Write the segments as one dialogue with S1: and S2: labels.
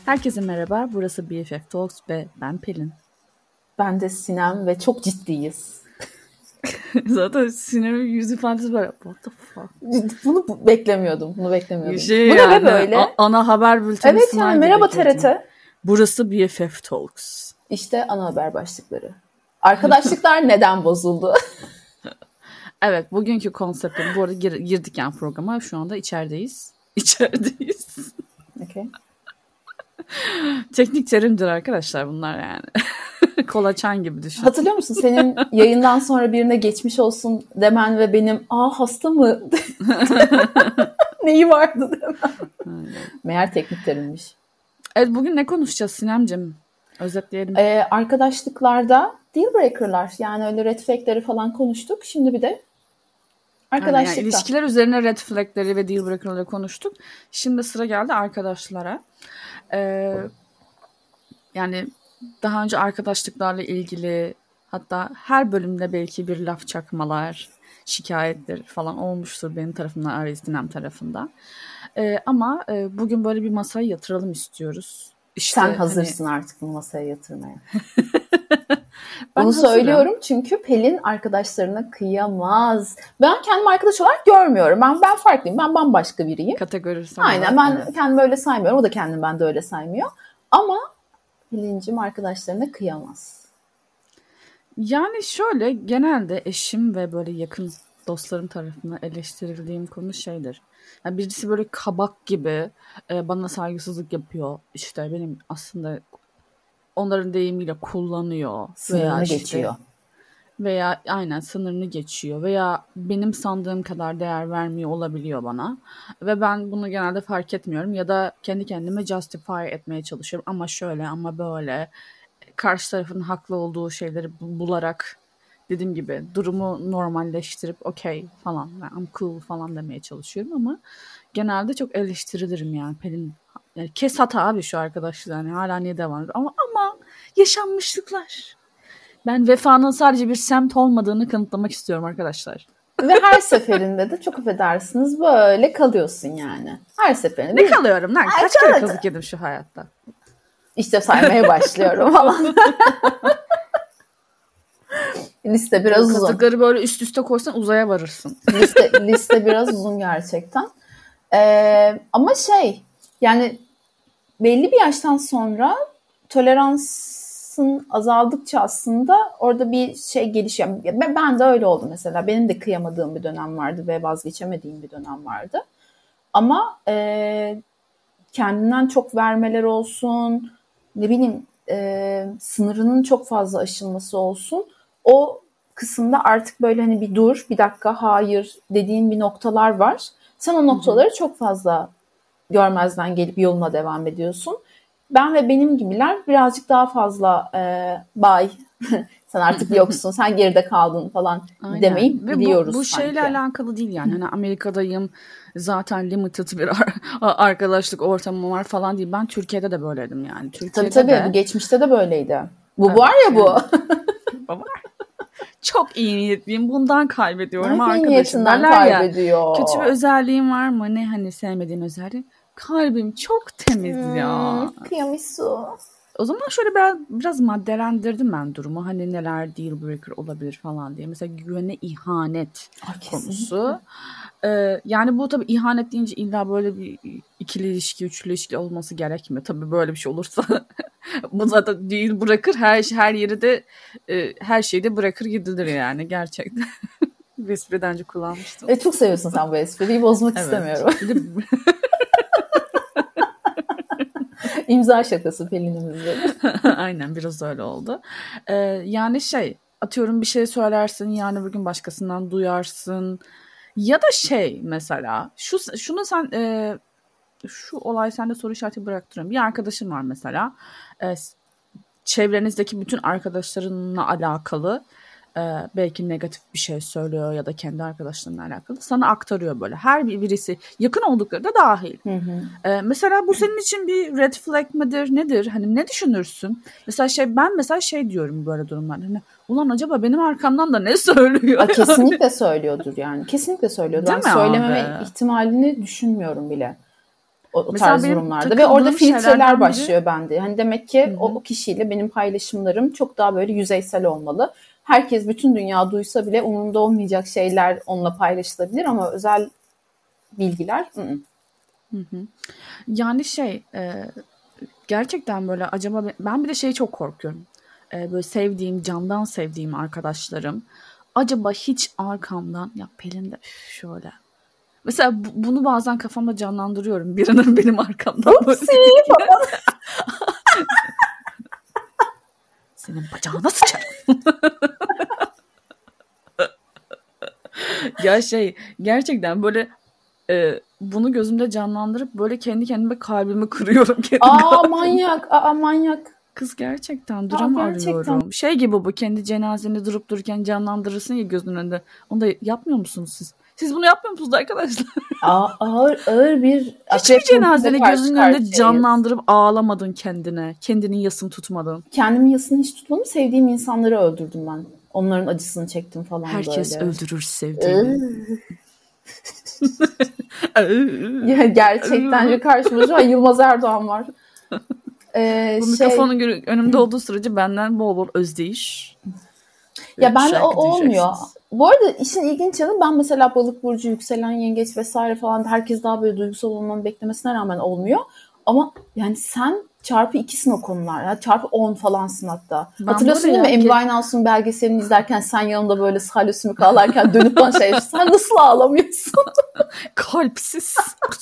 S1: Herkese merhaba, burası BFF Talks ve ben Pelin.
S2: Ben de Sinem ve çok ciddiyiz.
S1: Zaten Sinem'in yüz ifadesi böyle, what the fuck?
S2: Bunu beklemiyordum. Bu
S1: yani,
S2: ne böyle?
S1: Ana haber bülteni
S2: evet yani merhaba TRT.
S1: Burası BFF Talks.
S2: İşte ana haber başlıkları. Arkadaşlıklar neden bozuldu?
S1: Evet, bugünkü konseptim, bu arada girdik yani programa, şu anda içerideyiz.
S2: Okay.
S1: Teknik terimdir arkadaşlar bunlar yani. Kolaçan gibi düşün.
S2: Hatırlıyor musun senin yayından sonra birine geçmiş olsun demen ve benim hasta mı? Neyi vardı demem. Meğer teknik terimmiş.
S1: Evet, bugün ne konuşacağız Sinemciğim? Özetleyelim.
S2: Arkadaşlıklarda deal breaker'lar, yani öyle red flag'leri falan konuştuk. Şimdi bir de arkadaşlıkta.
S1: Yani ilişkiler üzerine red flag'leri ve deal breaker'ları konuştuk. Şimdi sıra geldi arkadaşlara. Yani daha önce arkadaşlıklarla ilgili, hatta her bölümde belki bir laf çakmalar, şikayetler falan olmuştur benim tarafımdan, Ares Sinem tarafından. Ama bugün böyle bir masaya yatıralım istiyoruz. İşte,
S2: sen hazırsın artık bu masaya yatırmaya. Bunu söylüyorum çünkü Pelin arkadaşlarına kıyamaz. Ben kendimi arkadaş olarak görmüyorum. Ben farklıyım. Ben bambaşka biriyim.
S1: Kategori.
S2: Aynen, ben kendimi öyle saymıyorum. O da kendini bende öyle saymıyor. Ama Pelin'cim arkadaşlarına kıyamaz.
S1: Yani şöyle, genelde eşim ve böyle yakın dostlarım tarafından eleştirildiğim konu şeydir. Yani birisi böyle kabak gibi bana saygısızlık yapıyor. İşte benim aslında onların deyimiyle kullanıyor.
S2: Sınırını geçiyor.
S1: Veya aynen sınırını geçiyor. Veya benim sandığım kadar değer vermiyor olabiliyor bana. Ve ben bunu genelde fark etmiyorum. Ya da kendi kendime justify etmeye çalışıyorum. Ama şöyle, ama böyle. Karşı tarafın haklı olduğu şeyleri bularak, dediğim gibi durumu normalleştirip okey falan, I'm cool falan demeye çalışıyorum ama genelde çok eleştirilirim yani. Pelin, yani kes hata abi şu arkadaşlar, yani hala niye devam ediyor ama yaşanmışlıklar. Ben vefanın sadece bir semt olmadığını kanıtlamak istiyorum arkadaşlar.
S2: Ve her seferinde de çok affedersiniz böyle kalıyorsun yani. Her seferinde.
S1: Ne kalıyorum lan? Kaç kere kazık yedim şu hayatta?
S2: İşte saymaya başlıyorum falan. Liste biraz uzun.
S1: Kazıkları böyle üst üste koysan uzaya varırsın.
S2: Liste biraz uzun gerçekten. Ama yani belli bir yaştan sonra toleransın azaldıkça aslında orada bir şey gelişiyor. Ben de öyle oldu mesela. Benim de kıyamadığım bir dönem vardı ve vazgeçemediğim bir dönem vardı. Ama kendinden çok vermeler olsun, ne bileyim sınırının çok fazla aşılması olsun. O kısımda artık böyle hani bir dur, bir dakika, hayır dediğin bir noktalar var. Sen o noktaları çok fazla görmezden gelip yoluna devam ediyorsun. Ben ve benim gibiler birazcık daha fazla bye, sen artık yoksun, sen geride kaldın falan demeyi biliyoruz.
S1: Bu şeyle alakalı değil yani. Hani Amerika'dayım, zaten limited bir arkadaşlık ortamım var falan değil. Ben Türkiye'de de böyleydim yani. Türkiye'de
S2: tabii
S1: de...
S2: bu geçmişte de böyleydi. Bu var ya bu.
S1: Çok iyi niyetliyim. Bundan kaybediyorum
S2: arkadaşım.
S1: Niyetinden
S2: kaybediyor.
S1: Kötü bir özelliğim var mı? Ne hani sevmediğin özelliği? Kalbim çok temiz ya.
S2: Kıyamisu.
S1: O zaman şöyle biraz maddelendirdim ben durumu. Hani neler deal breaker olabilir falan diye. Mesela güvene ihanet konusu. Yani bu tabii ihanet deyince illa böyle bir ikili ilişki, üçlü ilişki olması gerekmiyor. Tabii böyle bir şey olursa bu zaten deal bırakır. Her yeri de her şeyi de bırakır gidilir yani gerçekten. Bir espriden önce kullanmıştım.
S2: Çok seviyorsun sen bu espriyi. Bozmak istemiyorum. İmza şakası Pelin'imizde.
S1: Aynen, biraz öyle oldu. Yani atıyorum bir şey söylersin, yani bugün başkasından duyarsın. Ya da mesela şunu sen şu olay sende soru işareti bıraktırıyorum. Bir arkadaşım var mesela. Çevrenizdeki bütün arkadaşlarınla alakalı belki negatif bir şey söylüyor ya da kendi arkadaşlarınla alakalı sana aktarıyor böyle. Her birisi yakın oldukları da dahil. Mesela bu senin için bir red flag mıdır, nedir? Hani ne düşünürsün? Mesela ben diyorum böyle durumlarda. Hani ulan acaba benim arkamdan da ne söylüyor?
S2: Kesinlikle söylüyordur yani. Kesinlikle söylüyordur. Ben söylememe ihtimalini düşünmüyorum bile. o
S1: Mesela
S2: tarz
S1: benim
S2: durumlarda ve orada
S1: takıldığım
S2: filtreler
S1: şeylerden biri
S2: başlıyor bende. Hani demek ki
S1: hı hı.
S2: o kişiyle benim paylaşımlarım çok daha böyle yüzeysel olmalı. Herkes, bütün dünya duysa bile umurumda olmayacak şeyler onunla paylaşılabilir ama özel bilgiler.
S1: Hı hı. Yani gerçekten böyle acaba ben bir de çok korkuyorum. Böyle sevdiğim, candan sevdiğim arkadaşlarım acaba hiç arkamdan ya Pelin de şöyle. Mesela bunu bazen kafamda canlandırıyorum. Birinin benim arkamdan böyle
S2: Upsi
S1: dediğini.
S2: falan.
S1: Senin bacağına sıçarım. Ya gerçekten böyle bunu gözümde canlandırıp böyle kendi kendime kalbimi kırıyorum. Kendi
S2: Aa
S1: kalbimi.
S2: manyak, manyak.
S1: Kız gerçekten
S2: Aa
S1: dram
S2: gerçekten.
S1: arıyorum. Gibi bu kendi cenazeni durup dururken canlandırırsın ya gözünün önünde. Onu da yapmıyor musunuz siz? Siz bunu yapmıyor musunuz arkadaşlar?
S2: Ağır bir
S1: Hiçbir
S2: akrep burcuyla
S1: cenazeni
S2: karşı
S1: gözünün önünde
S2: karşıyayız.
S1: canlandırıp ağlamadın kendine. Kendinin yasını tutmadın.
S2: Kendimi yasını hiç tutmadım. Sevdiğim insanları öldürdüm ben. Onların acısını çektim falan
S1: Herkes
S2: böyle.
S1: öldürür sevdiğini.
S2: Ya gerçekten karşımda şu an Yılmaz Erdoğan var.
S1: Bu mikrofonun önümde olduğu sürece benden bol bol özdeyiş
S2: Ya ben de
S1: şarkı
S2: olmuyor.
S1: diyeceksiniz.
S2: Bu arada işin ilginç yanı, ben mesela balık burcu, yükselen yengeç vesaire falan, herkes daha böyle duygusal olmanı beklemesine rağmen olmuyor. Ama yani sen çarpı 2'sin o konular. Ya çarpı 10 falansın hatta.
S1: Ben
S2: Hatırlıyorsun değil mi? Amy Winehouse'un belgeselini izlerken sen yanında böyle salüsümük ağlarken dönüp bana sen nasıl ağlamıyorsun?
S1: Kalpsiz.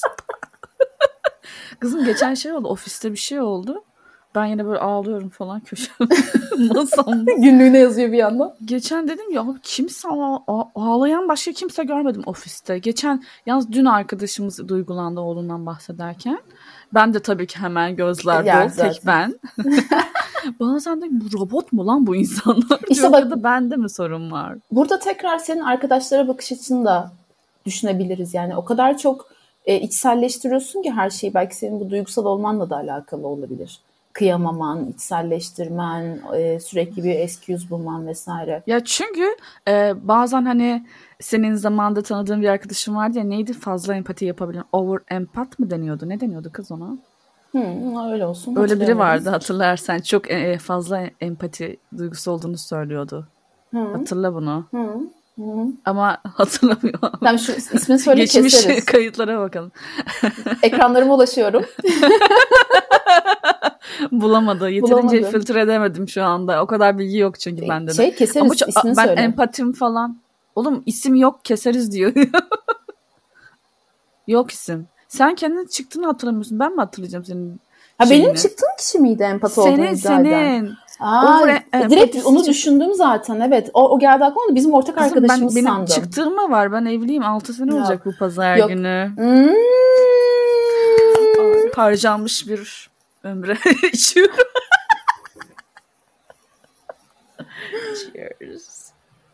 S1: Kızım geçen oldu. Ofiste bir şey oldu. Ben yine böyle ağlıyorum falan köşemde. Masamda.
S2: Günlüğüne yazıyor bir yandan.
S1: Geçen dedim ya kimse ağlayan başka kimse görmedim ofiste. Yalnız dün arkadaşımız duygulandı oğlundan bahsederken. Ben de tabii ki hemen gözler dol. Tek ben. Bazen de bu robot mu lan bu insanlar?
S2: İşte bak,
S1: ya da bende mi sorun var?
S2: Burada tekrar senin arkadaşlara bakış açını da düşünebiliriz. Yani o kadar çok içselleştiriyorsun ki her şeyi, belki senin bu duygusal olmanla da alakalı olabilir. Kıyamaman, içselleştirmen, sürekli bir excuse bulman vesaire.
S1: Ya çünkü bazen hani senin zamanında tanıdığın bir arkadaşın vardı ya, neydi, fazla empati yapabilen, over empat mı deniyordu? Ne deniyordu kız ona?
S2: Öyle olsun.
S1: Öyle biri vardı hatırlarsan, çok fazla empati duygusu olduğunu söylüyordu. Hatırla bunu. Ama hatırlamıyor.
S2: Tamam, şu ismini söyle,
S1: geçmiş
S2: keseriz.
S1: Kayıtlara bakalım.
S2: Ekranlarıma ulaşıyorum.
S1: Bulamadı. Yeterince filtre edemedim şu anda. O kadar bilgi yok çünkü bende de.
S2: Keseriz,
S1: ama
S2: ismini
S1: ben
S2: söyle.
S1: empatim falan. Oğlum isim yok, keseriz diyor. Yok isim. Sen kendin çıktığını hatırlamıyorsun. Ben mi hatırlayacağım senin şeyini?
S2: Benim çıktığım kişi miydi empat olduğunu iddia eden? Direkt onu düşündüm zaten, evet. O geldi aklıma, bizim ortak
S1: kızım,
S2: arkadaşımız
S1: benim
S2: sandım.
S1: çıktığım mı var? Ben evliyim. 6 sene olacak bu pazar günü. Harcanmış bir ömre içiyorum. Cheers.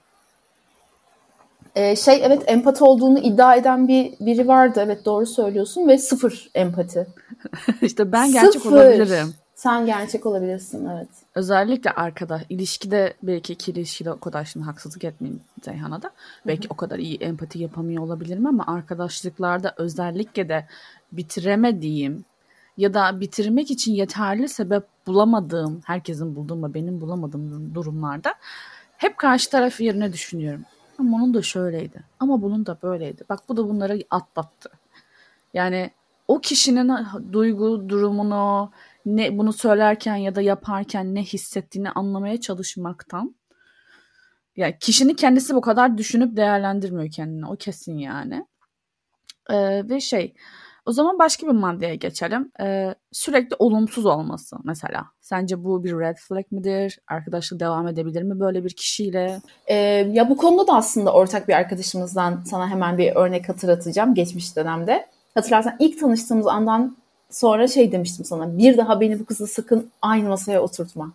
S2: Evet, empati olduğunu iddia eden biri vardı. Evet, doğru söylüyorsun ve 0 empati.
S1: İşte ben gerçek olabilirim.
S2: Sen gerçek olabilirsin, evet.
S1: Özellikle ilişkide, belki ikili ilişkide o kadar, şimdi haksızlık etmeyeyim Zeyhan'a da. Belki o kadar iyi empati yapamıyor olabilirim ama arkadaşlıklarda özellikle de bitiremediğim ya da bitirmek için yeterli sebep bulamadığım, herkesin bulduğu ama benim bulamadığım durumlarda hep karşı taraf yerine düşünüyorum. Ama onun da şöyleydi. Ama bunun da böyleydi. Bak bu da bunları atlattı. Yani o kişinin duygu durumunu, bunu söylerken ya da yaparken ne hissettiğini anlamaya çalışmaktan, yani kişinin kendisi bu kadar düşünüp değerlendirmiyor kendini. O kesin yani. Ve o zaman başka bir maddeye geçelim. Sürekli olumsuz olması mesela. Sence bu bir red flag midir? Arkadaşlık devam edebilir mi böyle bir kişiyle?
S2: Ya bu konuda da aslında ortak bir arkadaşımızdan sana hemen bir örnek hatırlatacağım geçmiş dönemde. Hatırlarsan ilk tanıştığımız andan sonra demiştim sana. Bir daha beni bu kızla sakın aynı masaya oturtma.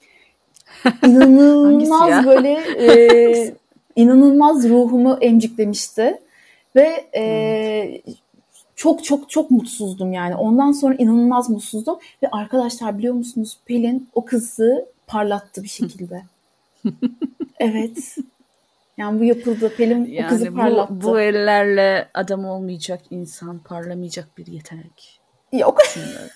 S2: İnanılmaz böyle inanılmaz ruhumu emciklemişti. Ve çok çok çok mutsuzdum yani. Ondan sonra inanılmaz mutsuzdum. Ve arkadaşlar, biliyor musunuz, Pelin o kızı parlattı bir şekilde. Evet. Yani bu yapıldı. Pelin
S1: yani
S2: o kızı parlattı.
S1: Bu ellerle adam olmayacak insan, parlamayacak bir yetenek.
S2: Yok.
S1: Düşünmüyorum.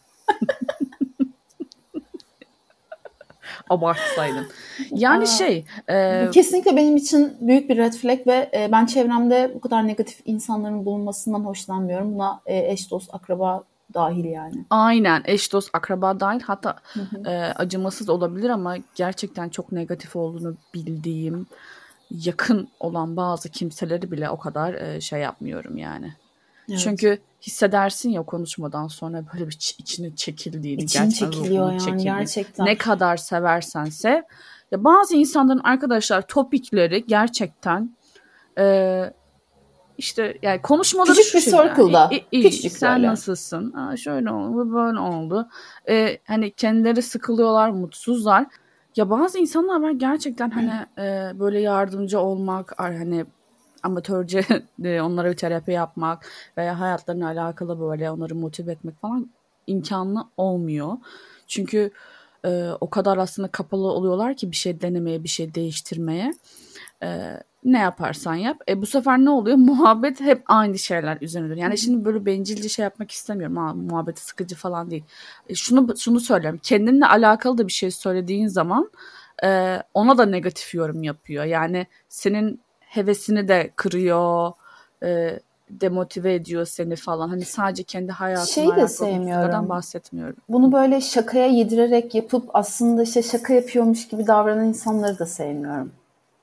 S1: Abartsaydın. Yani
S2: Kesinlikle benim için büyük bir red flag ve ben çevremde bu kadar negatif insanların bulunmasından hoşlanmıyorum. Buna eş, dost, akraba dahil yani.
S1: aynen, eş dost akraba dahil, hatta acımasız olabilir ama gerçekten çok negatif olduğunu bildiğim yakın olan bazı kimseleri bile o kadar şey yapmıyorum yani.
S2: Evet.
S1: Çünkü hissedersin ya konuşmadan sonra böyle bir içine çekildiğini,
S2: İçin
S1: gerçekten
S2: çekiliyor
S1: ruhunun
S2: yani
S1: çekildiğini.
S2: gerçekten.
S1: Ne kadar seversense. Ya bazı insanların arkadaşlar topikleri gerçekten işte yani konuşmaları
S2: Küçük
S1: şu
S2: bir
S1: şekilde.
S2: circle'da.
S1: İyi,
S2: Küçücük
S1: sen
S2: böyle.
S1: nasılsın? Şöyle oldu, böyle oldu. Hani kendileri sıkılıyorlar, mutsuzlar. Ya bazı insanlar var gerçekten hani böyle yardımcı olmak, hani amatörce onlara bir terapi yapmak veya hayatlarına alakalı böyle onları motive etmek falan imkanı olmuyor. Çünkü o kadar aslında kapalı oluyorlar ki bir şey denemeye, bir şey değiştirmeye. Ne yaparsan yap. Bu sefer ne oluyor? Muhabbet hep aynı şeyler üzerine. Yani şimdi böyle bencilce şey yapmak istemiyorum. Muhabbeti sıkıcı falan değil. Şunu söylüyorum. Kendinle alakalı da bir şey söylediğin zaman ona da negatif yorum yapıyor. Yani senin hevesini de kırıyor, demotive ediyor seni falan. Hani sadece kendi hayatınla
S2: Şeyi de
S1: alakalı mutluluklardan
S2: sevmiyorum.
S1: bahsetmiyorum.
S2: Bunu böyle şakaya yedirerek yapıp aslında işte şaka yapıyormuş gibi davranan insanları da sevmiyorum.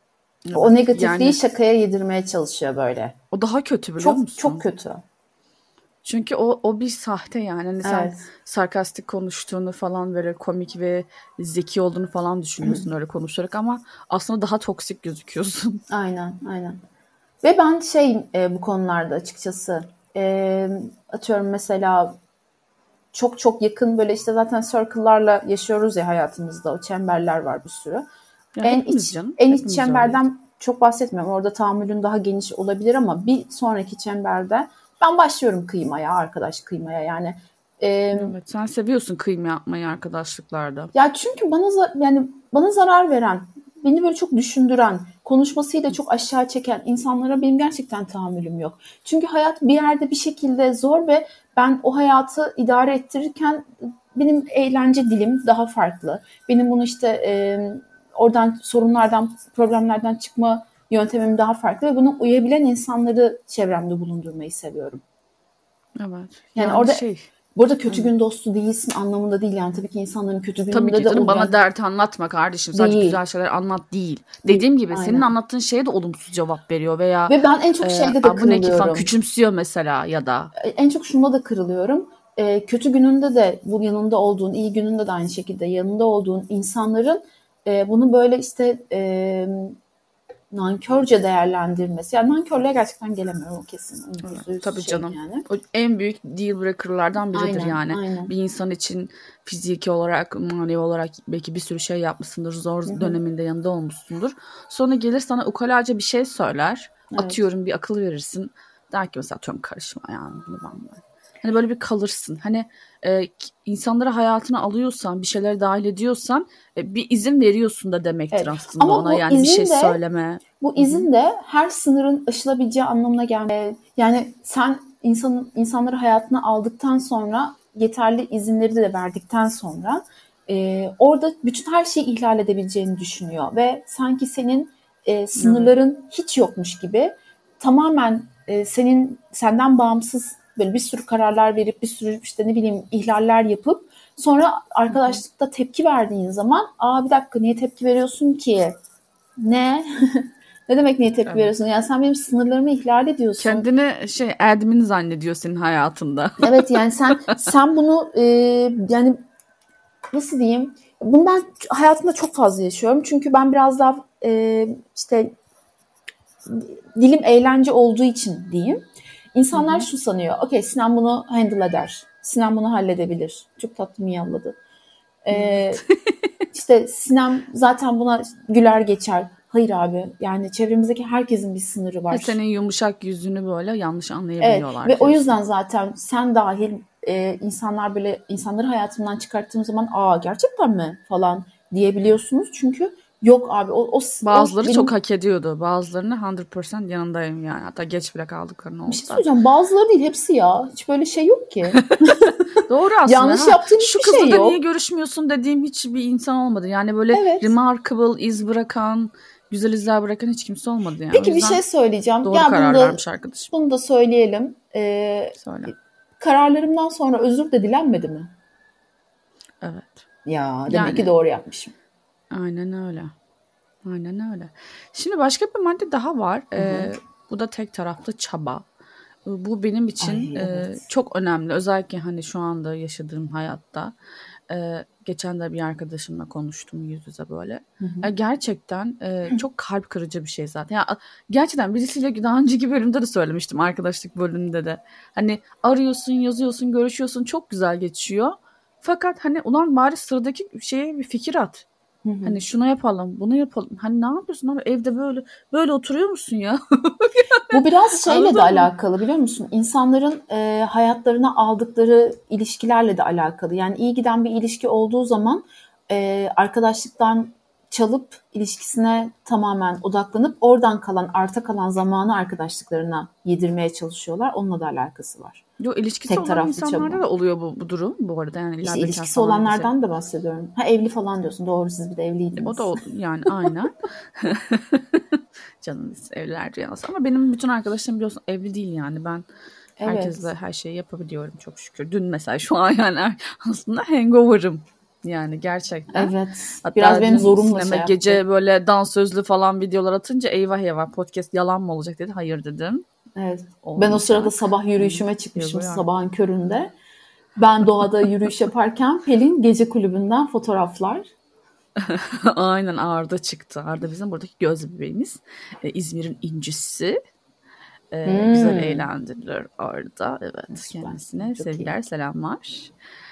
S2: O
S1: Evet,
S2: negatifliği
S1: yani
S2: şakaya yedirmeye çalışıyor böyle.
S1: o daha kötü biliyor
S2: Çok çok
S1: musun?
S2: kötü.
S1: Çünkü o bir sahte yani. Hani sen
S2: Evet.
S1: sarkastik konuştuğunu falan, böyle komik ve zeki olduğunu falan düşünüyorsun öyle konuşarak ama aslında daha toksik gözüküyorsun.
S2: Aynen, aynen. Ve ben bu konularda açıkçası atıyorum mesela çok çok yakın böyle işte zaten circle'larla yaşıyoruz ya hayatımızda. O çemberler var bir sürü.
S1: Ya
S2: En
S1: hepimiz
S2: iç
S1: canım.
S2: en iç
S1: Hepimiz öyleyiz.
S2: çemberden çok bahsetmiyorum. Orada tahammülün daha geniş olabilir ama bir sonraki çemberde ben başlıyorum kıymaya, arkadaş kıymaya yani.
S1: Evet, sen seviyorsun kıyım yapmayı arkadaşlıklarda.
S2: Ya çünkü bana zarar veren, beni böyle çok düşündüren, konuşmasıyla çok aşağı çeken insanlara benim gerçekten tahammülüm yok. Çünkü hayat bir yerde bir şekilde zor ve ben o hayatı idare ettirirken benim eğlence dilim daha farklı. Benim bunu işte oradan sorunlardan, problemlerden çıkma yöntemim daha farklı ve buna uyabilen insanları çevremde bulundurmayı seviyorum.
S1: Evet.
S2: Yani
S1: Yani
S2: orada burada kötü
S1: evet.
S2: gün dostu değilsin anlamında değil yani tabii ki insanların kötü
S1: Tabii
S2: gününde
S1: ki
S2: de
S1: canım,
S2: oluyor.
S1: bana dert anlatma kardeşim. Sadece
S2: Değil.
S1: güzel şeyler anlat değil.
S2: Değil.
S1: Dediğim gibi senin
S2: Aynen.
S1: anlattığın şeye de olumsuz cevap veriyor veya
S2: Ve ben en çok şeyde de
S1: bu ne ki falan
S2: kırılıyorum.
S1: küçümsüyor mesela ya da.
S2: En çok şunda da kırılıyorum. Kötü gününde de bu yanında olduğun, iyi gününde de aynı şekilde yanında olduğun insanların bunu böyle işte nankörce değerlendirmesi. Yani nankörlüğe gerçekten gelemiyorum o kesin.
S1: Evet,
S2: %100
S1: tabii canım.
S2: yani.
S1: O en büyük deal breaker'lardan biridir
S2: Aynen,
S1: yani.
S2: aynen.
S1: Bir insan için fiziki olarak, manevi olarak belki bir sürü şey yapmışsındır. Zor döneminde yanında olmuşsundur. Sonra gelir sana ukalaca bir şey söyler.
S2: Evet.
S1: Atıyorum bir akıl verirsin. Der ki mesela atıyorum karışma yani bunu ben. Hani böyle bir kalırsın. Hani insanları hayatına alıyorsan, bir şeyler dahil ediyorsan bir izin veriyorsun da demektir
S2: Evet.
S1: aslında
S2: Ama
S1: ona. Yani bir şey söyleme.
S2: bu
S1: Hı hı.
S2: izin de her sınırın aşılabileceği anlamına gelmiyor. Yani sen insanları hayatına aldıktan sonra yeterli izinleri de verdikten sonra orada bütün her şeyi ihlal edebileceğini düşünüyor ve sanki senin
S1: Evet.
S2: sınırların hiç yokmuş gibi tamamen senden bağımsız böyle bir sürü kararlar verip bir sürü işte ne bileyim ihlaller yapıp sonra
S1: Hı hı.
S2: arkadaşlıkta tepki verdiğin zaman bir dakika niye tepki veriyorsun ki? Ne? Ne demek niye tepki
S1: Evet.
S2: veriyorsun? Yani sen benim sınırlarımı ihlal ediyorsun.
S1: Kendini admin zannediyor senin hayatında.
S2: Evet yani sen bunu yani nasıl diyeyim? Bunu ben hayatımda çok fazla yaşıyorum. Çünkü ben biraz daha işte dilim eğlence olduğu için diyeyim.
S1: Hı
S2: İnsanlar
S1: hı.
S2: şu sanıyor. Okey Sinan bunu handle eder. Sinan bunu halledebilir. Çok tatlı miyalladı.
S1: Evet.
S2: İşte Sinem zaten buna güler geçer. Hayır abi yani çevremizdeki herkesin bir sınırı var.
S1: Senin yumuşak yüzünü böyle yanlış
S2: Evet
S1: anlayabiliyorlar
S2: ve o
S1: diyorsun.
S2: yüzden zaten sen dahil insanlar böyle insanları hayatımdan çıkarttığım zaman gerçekten mi falan diyebiliyorsunuz. Çünkü Yok abi
S1: Bazıları
S2: benim,
S1: çok hak ediyordu. Bazılarını 100% yanındayım yani. Hatta geç bile kaldıklarını oldu
S2: bir şey
S1: da.
S2: söyleyeceğim. Bazıları değil, hepsi ya. Hiç böyle şey yok ki.
S1: Doğru aslında.
S2: Yanlış yaptığın
S1: Şu
S2: hiçbir
S1: kızla
S2: şey
S1: da niye
S2: yok.
S1: görüşmüyorsun dediğim hiçbir insan olmadı. Yani böyle
S2: Evet.
S1: remarkable iz bırakan, güzel izler bırakan hiç kimse olmadı yani. O
S2: Peki bir şey
S1: yüzden
S2: söyleyeceğim.
S1: doğru
S2: Gel
S1: karar vermiş arkadaşım.
S2: bunu da söyleyelim.
S1: Söyle.
S2: Kararlarımdan sonra özür de dilenmedi mi?
S1: Evet.
S2: Ya demek ki
S1: Yani
S2: doğru yapmışım.
S1: aynen öyle. Aynen öyle. Şimdi başka bir madde daha var. Bu da tek taraflı çaba. Bu benim için
S2: Ay evet.
S1: çok önemli. Özellikle hani şu anda yaşadığım hayatta. Geçen de bir arkadaşımla konuştum yüz yüze böyle. Gerçekten çok kalp kırıcı bir şey zaten. Ya, gerçekten birisiyle daha önceki bölümde de söylemiştim, arkadaşlık bölümünde de. Hani arıyorsun, yazıyorsun, görüşüyorsun, çok güzel geçiyor. Fakat hani ulan bari sıradaki şeye bir fikir at. Hani şunu yapalım, bunu yapalım. Hani ne yapıyorsun abi? Evde böyle oturuyor musun ya?
S2: Bu biraz şeyle de
S1: Anladın mı?
S2: alakalı, biliyor musun? İnsanların hayatlarına aldıkları ilişkilerle de alakalı. Yani iyi giden bir ilişki olduğu zaman arkadaşlıktan çalıp ilişkisine tamamen odaklanıp oradan kalan, arta kalan zamanı arkadaşlıklarına yedirmeye çalışıyorlar. Onunla da alakası var.
S1: Yo, ilişkisi
S2: Tek
S1: olan
S2: taraflı
S1: insanlarda
S2: çaba.
S1: da oluyor bu durum bu arada. Yani illa
S2: İşte
S1: bekar
S2: ilişkisi
S1: falan değilse.
S2: olanlardan da bahsediyorum. Ha, evli falan diyorsun. Doğru, siz bir de evliydiniz.
S1: O da yani aynen. Canım evliler dünyası. Ama benim bütün arkadaşlarım biliyorsun evli değil yani. Ben herkesle
S2: Evet.
S1: her şeyi yapabiliyorum çok şükür. Dün mesela şu an yani aslında hangover'ım. Yani gerçekten.
S2: Evet. Biraz
S1: Hatta
S2: benim
S1: dün
S2: zorumla
S1: sinema
S2: şey yaptı.
S1: gece böyle dansözlü falan videolar atınca eyvah podcast yalan mı olacak dedi. Hayır dedim.
S2: Evet. Ben o sırada
S1: Olmayacak.
S2: sabah yürüyüşüme
S1: Yani,
S2: çıkmışım,
S1: yazıyor.
S2: sabahın köründe. Ben doğada yürüyüş yaparken Pelin gece kulübünden fotoğraflar.
S1: Aynen Arda çıktı. Arda bizim buradaki göz bebeğimiz. İzmir'in incisi. Güzel eğlendiler Arda. Evet,
S2: Süper.
S1: kendisine
S2: Çok iyi.
S1: sevgiler, selamlar.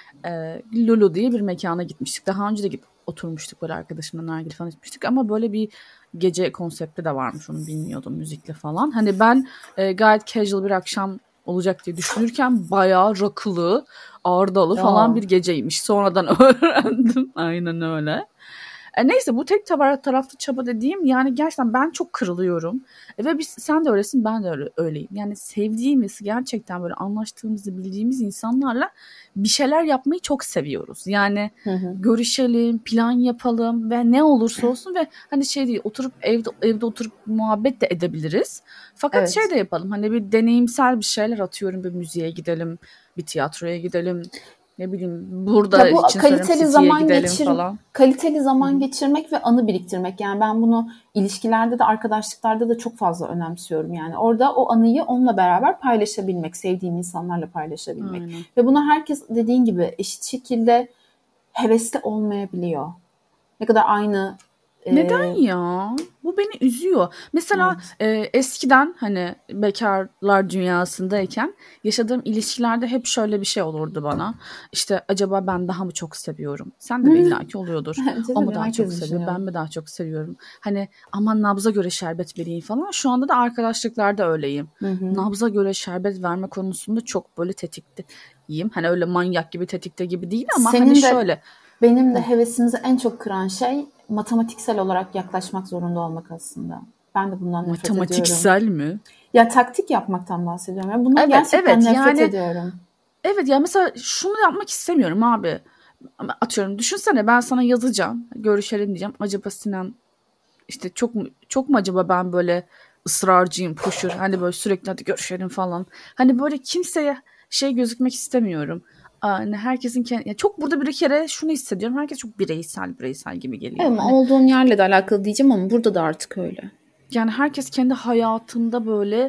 S1: Lulu diye bir mekana gitmiştik. Daha önce de oturmuştuk böyle arkadaşımla nargile falan içmiştik. Ama böyle bir gece konsepti de varmış, onu bilmiyordum, müzikle falan. Hani ben gayet casual bir akşam olacak diye düşünürken bayağı rakılı, ağırdalı falan
S2: Aa,
S1: bir geceymiş. Sonradan öğrendim. Aynen öyle. Neyse bu tek taraflı çaba dediğim yani gerçekten ben çok kırılıyorum. Ve sen de öylesin, ben de öyleyim. Yani sevdiğimiz, gerçekten böyle anlaştığımızı bildiğimiz insanlarla bir şeyler yapmayı çok seviyoruz. Yani görüşelim, plan yapalım ve ne olursa olsun ve hani şey değil, oturup evde oturup muhabbet de edebiliriz. Fakat şey
S2: evet.
S1: de yapalım, hani bir deneyimsel bir şeyler, atıyorum bir müziğe gidelim, bir tiyatroya gidelim. Ne bileyim burada
S2: Ya bu
S1: için söylüyorum, City'ye gidelim falan.
S2: kaliteli zaman geçirmek ve anı biriktirmek. Yani ben bunu ilişkilerde de arkadaşlıklarda da çok fazla önemsiyorum. Yani orada o anıyı onunla beraber paylaşabilmek, sevdiğim insanlarla paylaşabilmek.
S1: Aynen.
S2: Ve buna herkes dediğin gibi eşit şekilde hevesli olmayabiliyor. Ne kadar aynı
S1: Neden ya? Bu beni üzüyor. Mesela
S2: evet.
S1: eskiden hani bekarlar dünyasındayken yaşadığım ilişkilerde hep şöyle bir şey olurdu bana. İşte acaba ben daha mı çok seviyorum? Sen de illaki oluyordur.
S2: Bence
S1: O
S2: de
S1: mu daha çok
S2: herkes
S1: seviyor? Ben
S2: düşünüyor.
S1: mi daha çok seviyorum? Hani aman nabza göre şerbet vereyim falan. Şu anda da arkadaşlıklarda öyleyim. Nabza göre şerbet verme konusunda çok böyle tetikteyim. Hani öyle manyak gibi tetikte gibi değil ama hani
S2: Senin de
S1: şöyle.
S2: benim de hevesimizi en çok kıran şey matematiksel olarak yaklaşmak zorunda olmak aslında. Ben de bundan nefret ediyorum.
S1: Matematiksel mi?
S2: Ya taktik yapmaktan bahsediyorum. Ya bundan
S1: Evet,
S2: gerçekten
S1: evet
S2: nefret
S1: yani
S2: ediyorum.
S1: evet ya mesela şunu yapmak istemiyorum abi. Ama atıyorum düşünsene, ben sana yazacağım, görüşelim diyeceğim. Acaba Sinan işte çok mu acaba ben böyle ısrarcıyım, pusher, hani böyle sürekli hadi görüşelim falan. Hani böyle kimseye şey gözükmek istemiyorum. Hani herkesin kendi, ya çok burada bir kere şunu hissediyorum. Herkes çok bireysel gibi geliyor.
S2: Evet,
S1: Hani
S2: olduğun yerle de alakalı diyeceğim ama burada da artık öyle.
S1: yani herkes kendi hayatında böyle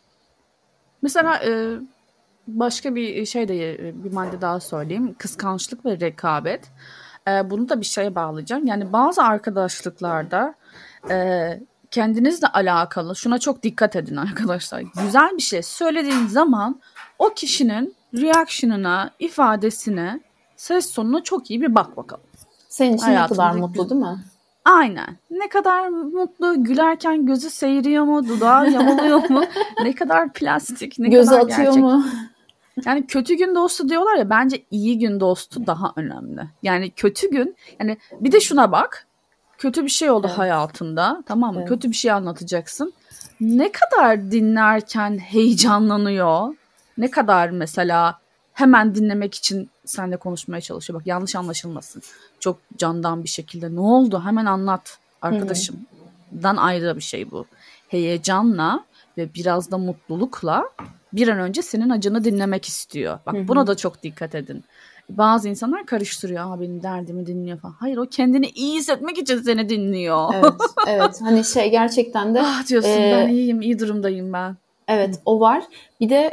S1: mesela başka bir şey de bir madde daha söyleyeyim. Kıskançlık ve rekabet. Bunu da bir şeye bağlayacağım. Yani bazı arkadaşlıklarda kendinizle alakalı şuna çok dikkat edin arkadaşlar. Güzel bir şey söylediğin zaman o kişinin reaction'ına, ifadesine, ses tonuna çok iyi bir bak bakalım.
S2: Senin için ne kadar
S1: Hayatımızda
S2: mutlu değil mi?
S1: aynen. Ne kadar mutlu, gülerken gözü seyiriyor mu, dudağı yamuluyor mu, ne kadar plastik, ne
S2: Gözü
S1: kadar
S2: atıyor
S1: gerçek.
S2: mu?
S1: Yani kötü gün dostu diyorlar ya, bence iyi gün dostu daha önemli. Yani kötü gün, yani bir de şuna bak. kötü bir şey oldu
S2: Evet.
S1: hayatında, tamam mı?
S2: Evet.
S1: Kötü bir şey anlatacaksın. Ne kadar dinlerken heyecanlanıyor, ne kadar mesela hemen dinlemek için seninle konuşmaya çalışıyor. Bak yanlış anlaşılmasın. Çok candan bir şekilde ne oldu hemen anlat arkadaşımdan ayrı bir şey bu. Heyecanla ve biraz da mutlulukla bir an önce senin acını dinlemek istiyor. Bak buna da çok dikkat edin. Bazı insanlar karıştırıyor. Aa, benim derdimi dinliyor falan. Hayır, o kendini iyi hissetmek için seni dinliyor.
S2: Evet, evet. Hani şey gerçekten de
S1: Ah diyorsun ben iyiyim, iyi durumdayım ben.
S2: evet, o var. Bir de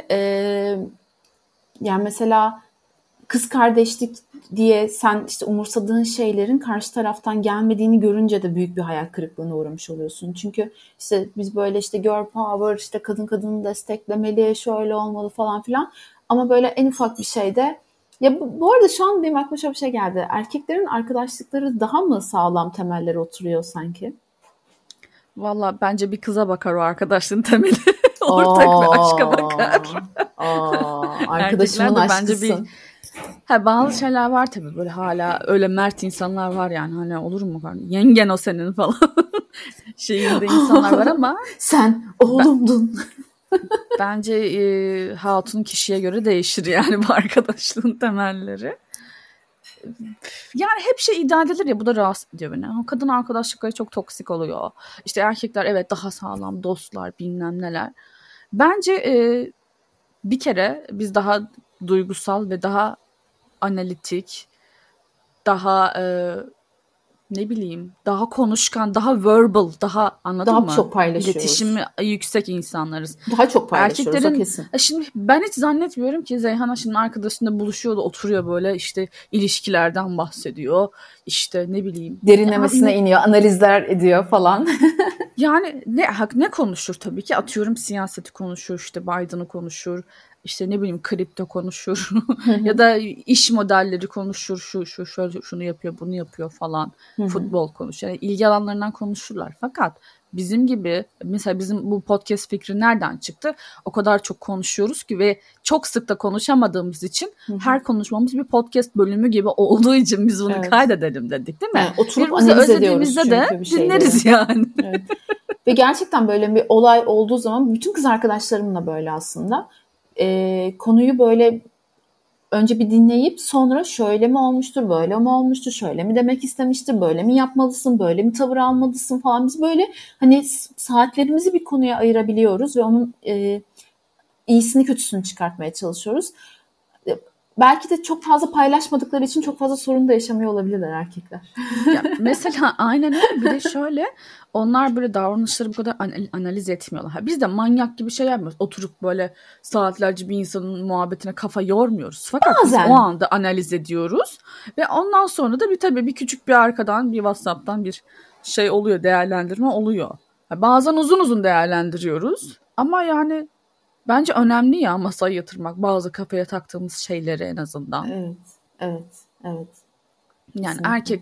S2: yani mesela kız kardeşlik diye sen işte umursadığın şeylerin karşı taraftan gelmediğini görünce de büyük bir hayal kırıklığına uğramış oluyorsun. Çünkü işte biz böyle işte girl power, işte kadın kadını desteklemeli, şöyle olmalı falan filan. Ama böyle en ufak bir şeyde ya bu arada şu an benim aklıma şöyle bir şey geldi. Erkeklerin arkadaşlıkları daha mı sağlam temellere oturuyor sanki?
S1: Valla bence bir kıza bakar o arkadaşlığın temeli. Ortak bir aşka bakar.
S2: Arkadaşımın aşkısın.
S1: Bazı şeyler var tabii, böyle hala öyle mert insanlar var yani, hani olur mu yengen o senin falan şeyinde insanlar var ama
S2: sen oğlumdun.
S1: bence hatun kişiye göre değişir yani bu arkadaşlığın temelleri. Yani hep şey iddia edilir ya, bu da rahatsız ediyor beni. Kadın arkadaşlıkları çok toksik oluyor. İşte erkekler evet daha sağlam dostlar bilmem neler. Bence bir kere biz daha duygusal ve daha analitik, daha ne bileyim daha konuşkan, daha verbal, daha anladın
S2: daha
S1: mı?
S2: çok paylaşıyoruz.
S1: İletişimi yüksek insanlarız.
S2: Daha çok paylaşıyoruz
S1: Erkeklerin,
S2: o kesin.
S1: Şimdi ben hiç zannetmiyorum ki Zeyhan şimdi arkadaşıyla buluşuyor da oturuyor böyle işte ilişkilerden bahsediyor. İşte ne bileyim.
S2: Derinlemesine iniyor, analizler ediyor falan.
S1: Yani ne konuşur tabii ki, atıyorum siyaseti konuşur, işte Biden'ı konuşur, işte ne bileyim kripto konuşur ya da iş modelleri konuşur, şöyle şunu yapıyor bunu yapıyor falan, futbol konuşur, yani ilgi alanlarından konuşurlar. Fakat bizim gibi mesela bizim bu podcast fikri nereden çıktı? O kadar çok konuşuyoruz ki ve çok sık da konuşamadığımız için her konuşmamız bir podcast bölümü gibi olduğu için biz bunu kaydedelim dedik, değil mi?
S2: Yani oturup analiz ediyoruz
S1: de dinleriz yani.
S2: Evet. Ve gerçekten böyle bir olay olduğu zaman bütün kız arkadaşlarımla böyle aslında konuyu böyle önce bir dinleyip sonra şöyle mi olmuştur, böyle mi olmuştur, şöyle mi demek istemiştir, böyle mi yapmalısın, böyle mi tavır almalısın falan. Biz böyle hani saatlerimizi bir konuya ayırabiliyoruz ve onun iyisini kötüsünü çıkartmaya çalışıyoruz. Belki de çok fazla paylaşmadıkları için çok fazla sorun da yaşamıyor olabilirler erkekler.
S1: Ya mesela aynen öyle. Bir de şöyle, onlar böyle davranışları bu kadar analiz etmiyorlar. Biz de manyak gibi şey yapmıyoruz. Oturup böyle saatlerce bir insanın muhabbetine kafa yormuyoruz. Fakat
S2: bazen
S1: biz o anda analiz ediyoruz. Ve ondan sonra da tabii bir küçük bir arkadan, bir WhatsApp'tan bir şey oluyor, değerlendirme oluyor. Bazen uzun uzun değerlendiriyoruz. Ama yani bence önemli ya masaya yatırmak bazı kafaya taktığımız şeyleri en azından.
S2: Evet.
S1: Yani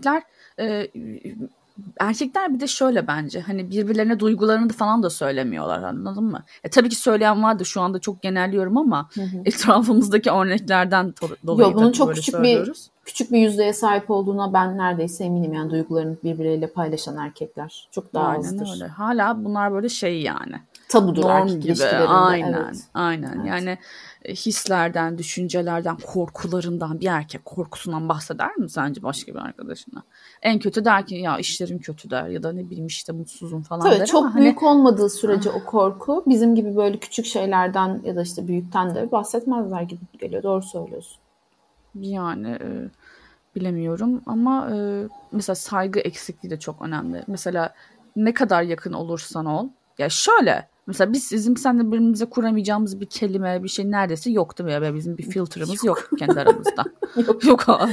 S1: erkekler bir de şöyle bence hani birbirlerine duygularını falan da söylemiyorlar, anladın mı? Tabii ki söyleyen vardı, şu anda çok genelliyorum ama etrafımızdaki örneklerden dolayı
S2: bunun
S1: tabii
S2: çok
S1: böyle söylüyoruz.
S2: küçük bir yüzdeye sahip olduğuna ben neredeyse eminim, yani duygularını birbirleriyle paylaşan erkekler çok daha azdır.
S1: Aynen öyle. Hala bunlar böyle şey yani.
S2: Tabudur
S1: norm
S2: erkek
S1: gibi.
S2: ilişkilerinde.
S1: Aynen. Evet. Yani hislerden, düşüncelerden, korkularından, bir erkek korkusundan bahseder mi sence başka bir arkadaşına? En kötü der ki ya işlerim kötü der ya da ne bileyim işte mutsuzum falan der.
S2: Çok
S1: ama
S2: büyük olmadığı sürece o korku bizim gibi böyle küçük şeylerden ya da işte büyükten de bahsetmezler gibi geliyor. Doğru söylüyorsun.
S1: Yani bilemiyorum ama mesela saygı eksikliği de çok önemli. Mesela ne kadar yakın olursan ol. Ya şöyle mesela bizim seninle birbirimize kuramayacağımız bir kelime, bir şey neredeyse yok değil mi? Ya bizim bir filtremiz yok kendi aramızda. Yok abi.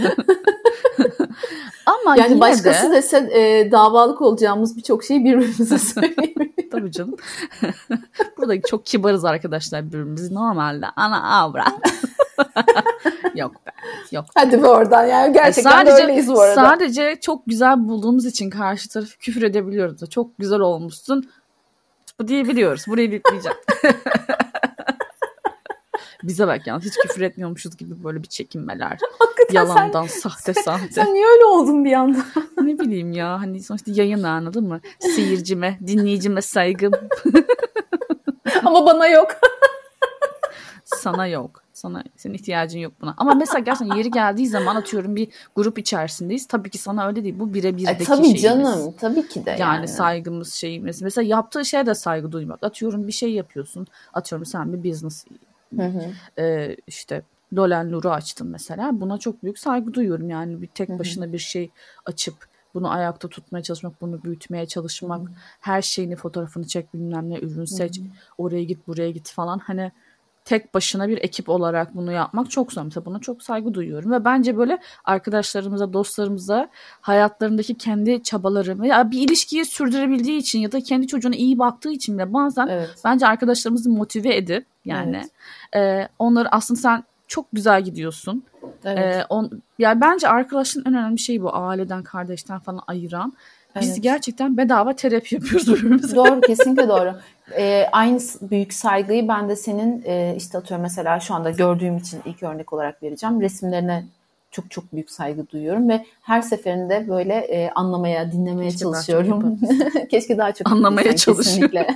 S1: Ama
S2: yani
S1: yine
S2: başkası
S1: de
S2: dese davalık olacağımız birçok şeyi birbirimize söyleyebiliriz.
S1: Tabii canım. Burada çok kibarız arkadaşlar birbirimizi. Normalde ana avrat. Yok be. Yok.
S2: Hadi be oradan, yani gerçekten öyleyiz bu arada.
S1: Sadece çok güzel bulduğumuz için karşı tarafı küfür edebiliyoruz da. Çok güzel olmuşsun. Bu diyebiliyoruz. Burayı bitleyeceğim. Bize bak yani hiç küfür etmiyormuşuz gibi böyle bir çekinmeler.
S2: Hakikaten
S1: Yalandan sahte.
S2: sen niye öyle oldun bir anda?
S1: Ne bileyim ya hani sonuçta yayın, anladın mı? Seyircime, dinleyicime saygım.
S2: Ama bana yok.
S1: Sana yok. Senin ihtiyacın yok buna. Ama mesela gerçekten yeri geldiği zaman atıyorum bir grup içerisindeyiz. Tabii ki sana öyle değil. Bu birebirdeki
S2: Tabii
S1: şeyimiz.
S2: canım. Tabii ki de
S1: Yani saygımız, şeyimiz. Mesela yaptığı şeye de saygı duymak. Atıyorum bir şey yapıyorsun. Atıyorum sen bir business işte Dolen Lur'u açtın mesela. Buna çok büyük saygı duyuyorum. Yani bir tek başına bir şey açıp bunu ayakta tutmaya çalışmak, bunu büyütmeye çalışmak, her şeyini, fotoğrafını çek, bilmem ne, ürün seç, oraya git, buraya git falan. Hani tek başına bir ekip olarak bunu yapmak çok zor. Mesela buna çok saygı duyuyorum ve bence böyle arkadaşlarımıza, dostlarımıza hayatlarındaki kendi çabaları ya bir ilişkiyi sürdürebildiği için ya da kendi çocuğuna iyi baktığı için bile bazen bence arkadaşlarımızı motive edip yani onları aslında sen çok güzel gidiyorsun.
S2: Evet.
S1: Yani bence arkadaşlığın en önemli şeyi bu, aileden, kardeşten falan ayıran. Biz gerçekten bedava terapi yapıyoruz birbirimize.
S2: Doğru, kesinlikle doğru. Aynı büyük saygıyı ben de senin işte atıyorum mesela şu anda gördüğüm için ilk örnek olarak vereceğim. Resimlerine çok çok büyük saygı duyuyorum ve her seferinde böyle anlamaya, dinlemeye
S1: Keşke
S2: çalışıyorum. Keşke daha çok
S1: anlamaya çalışıyorum.
S2: Kesinlikle.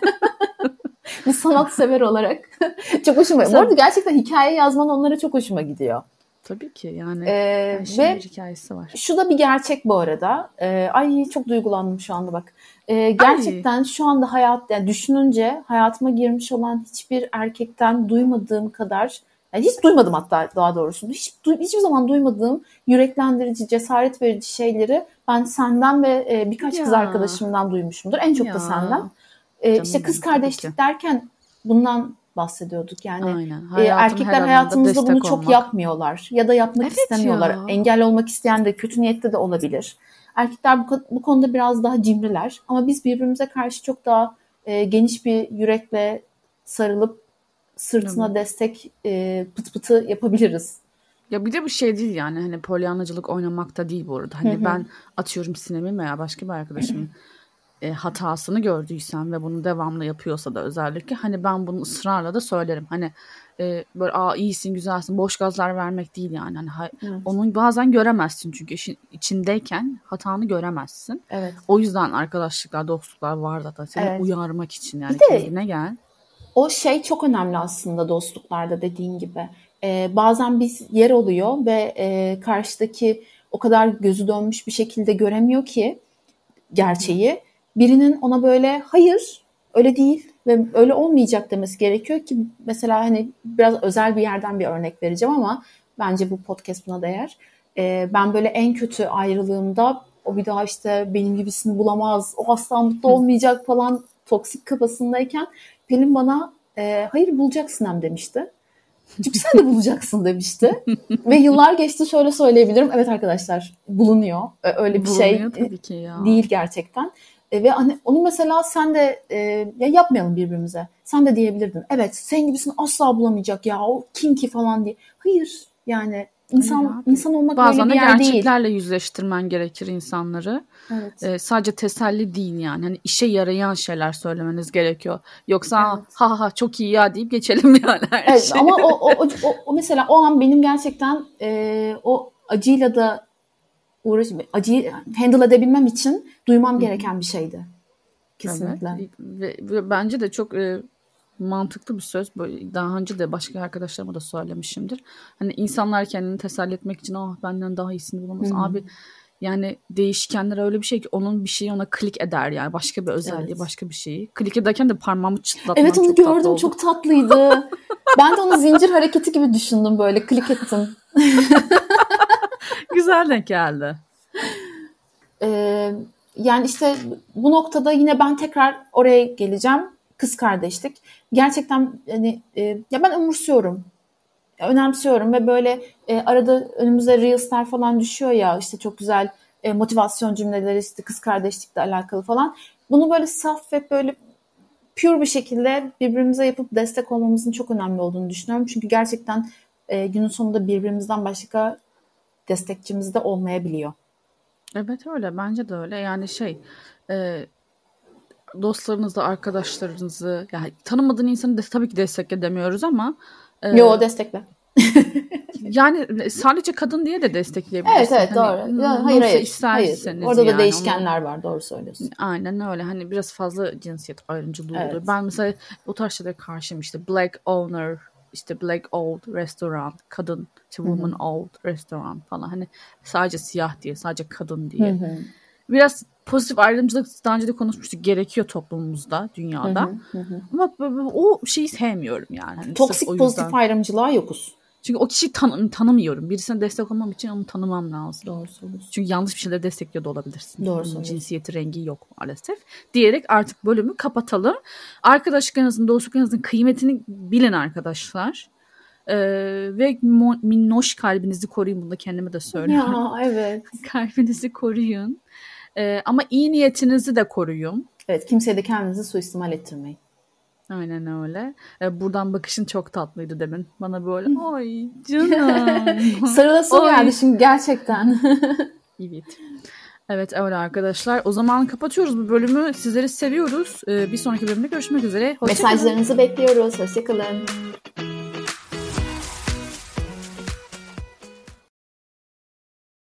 S2: Bir sanatsever olarak çok hoşuma gidiyor. Bu arada gerçekten hikaye yazman onlara çok hoşuma gidiyor.
S1: Tabii ki yani her şeyin bir hikayesi var.
S2: Şu da bir gerçek bu arada. Ay çok duygulandım şu anda bak. Gerçekten şu anda yani düşününce hayatıma girmiş olan hiçbir erkekten duymadığım kadar, yani hiç duymadım hatta daha doğrusu. Hiçbir zaman duymadığım yüreklendirici, cesaret verici şeyleri ben senden ve birkaç kız arkadaşımdan duymuşumdur. En çok da senden. İşte kız kardeşlik derken bundan bahsediyorduk. Yani erkekler hayatımızda bunu çok yapmıyorlar ya da yapmak istemiyorlar. Ya. Engel olmak isteyen de kötü niyette de olabilir. Erkekler bu konuda biraz daha cimriler ama biz birbirimize karşı çok daha geniş bir yürekle sarılıp sırtına destek pıt pıtı yapabiliriz.
S1: Ya bir de bu şey değil yani hani polyanacılık oynamak da değil bu arada. Hani ben atıyorum Sinem'in veya başka bir arkadaşımın hatasını gördüysem ve bunu devamlı yapıyorsa da özellikle hani ben bunu ısrarla da söylerim. Hani böyle iyisin, güzelsin, boş gazlar vermek değil yani. Hani onu bazen göremezsin çünkü işin içindeyken hatanı göremezsin.
S2: Evet.
S1: O yüzden arkadaşlıklar, dostluklar var da seni uyarmak için yani kendine gel.
S2: O şey çok önemli aslında dostluklarda dediğin gibi. Bazen biz yer oluyor ve karşıdaki o kadar gözü dönmüş bir şekilde göremiyor ki gerçeği. Birinin ona böyle hayır öyle değil ve öyle olmayacak demesi gerekiyor ki mesela hani biraz özel bir yerden bir örnek vereceğim ama bence bu podcast buna değer. Ben böyle en kötü ayrılığımda o bir daha işte benim gibisini bulamaz, o asla mutlu olmayacak falan toksik kafasındayken Pelin bana hayır bulacaksın hem demişti. Çünkü sen de bulacaksın demişti. Ve yıllar geçti şöyle söyleyebilirim. Evet arkadaşlar bulunuyor. Öyle bir şey
S1: tabii ki ya.
S2: Değil gerçekten. Ve hani onu mesela sen de ya yapmayalım birbirimize. Sen de diyebilirdin. Evet senin gibisini asla bulamayacak ya o kim ki falan diye. Hayır yani insan olmak
S1: bazen
S2: böyle bir yer değil.
S1: Bazen de gerçeklerle yüzleştirmen gerekir insanları.
S2: Evet.
S1: Sadece teselli değil yani. Hani işe yarayan şeyler söylemeniz gerekiyor. Yoksa ha çok iyi ya deyip geçelim yani her şey.
S2: Ama o mesela o an benim gerçekten o acıyla da acıyı handle edebilmem için duymam gereken bir şeydi. Kesinlikle.
S1: Evet. Ve bence de çok mantıklı bir söz. Böyle daha önce de başka arkadaşlarıma da söylemişimdir. Hani insanlar kendini teselli etmek için benden daha iyisini bulamaz. Abi yani değişkenler öyle bir şey ki onun bir şeyi ona klik eder yani. Başka bir özelliği, başka bir şeyi. Klik ederken de parmağımı çıtlatmam
S2: Evet onu
S1: çok
S2: gördüm
S1: tatlı oldu.
S2: çok tatlıydı. Ben de onu zincir hareketi gibi düşündüm böyle klik ettim.
S1: Güzel denk geldi.
S2: Yani işte bu noktada yine ben tekrar oraya geleceğim. Kız kardeşlik. Gerçekten hani ya ben umursuyorum. Önemsiyorum ve böyle arada önümüze Reels'ler falan düşüyor ya işte çok güzel motivasyon cümleleri işte kız kardeşlikle alakalı falan. Bunu böyle saf ve böyle pure bir şekilde birbirimize yapıp destek olmamızın çok önemli olduğunu düşünüyorum. Çünkü gerçekten günün sonunda birbirimizden başka destekçimiz de olmayabiliyor.
S1: Evet öyle. Bence de öyle. Yani dostlarınızı, arkadaşlarınızı yani tanımadığın insanı da tabii ki destek edemiyoruz ama
S2: Yo, destekle.
S1: Yani sadece kadın diye de destekleyebilirsin.
S2: Evet doğru. Hayır. Orada da değişkenler var. Doğru söylüyorsun.
S1: Aynen öyle. Hani biraz fazla cinsiyet ayrımcılığı oluyor. Ben mesela o tarz şeylere karşıyım. İşte black owner, işte black old restaurant, kadın, işte woman old restaurant falan. Hani sadece siyah diye, sadece kadın diye. Biraz pozitif ayrımcılık daha önce de konuşmuştuk. Gerekiyor toplumumuzda, dünyada. Ama o şeyi sevmiyorum yani. Hani
S2: toksik pozitif ayrımcılığa yokuz.
S1: Çünkü o kişiyi tanımıyorum. Birisine destek olmam için onu tanımam lazım.
S2: Doğru söylüyorsun.
S1: Çünkü yanlış bir şeyleri destekliyor da olabilirsin.
S2: Doğru söylüyorsun.
S1: Cinsiyeti, rengi yok maalesef. Diyerek artık bölümü kapatalım. Arkadaşlıklarınızın, dostluklarınızın kıymetini bilin arkadaşlar. Ve minnoş kalbinizi koruyun. Bunu da kendime de söylüyorum.
S2: Ya evet.
S1: Kalbinizi koruyun. Ama iyi niyetinizi de koruyun.
S2: Evet, kimseye de kendinizi suistimal ettirmeyin.
S1: Aynen öyle. Buradan bakışın çok tatlıydı demin. Bana böyle ay canım.
S2: Sarılasın geldi şimdi gerçekten.
S1: Evet. Evet öyle arkadaşlar. O zaman kapatıyoruz bu bölümü. Sizleri seviyoruz. Bir sonraki bölümde görüşmek üzere.
S2: Mesajlarınızı bekliyoruz. Hoşçakalın.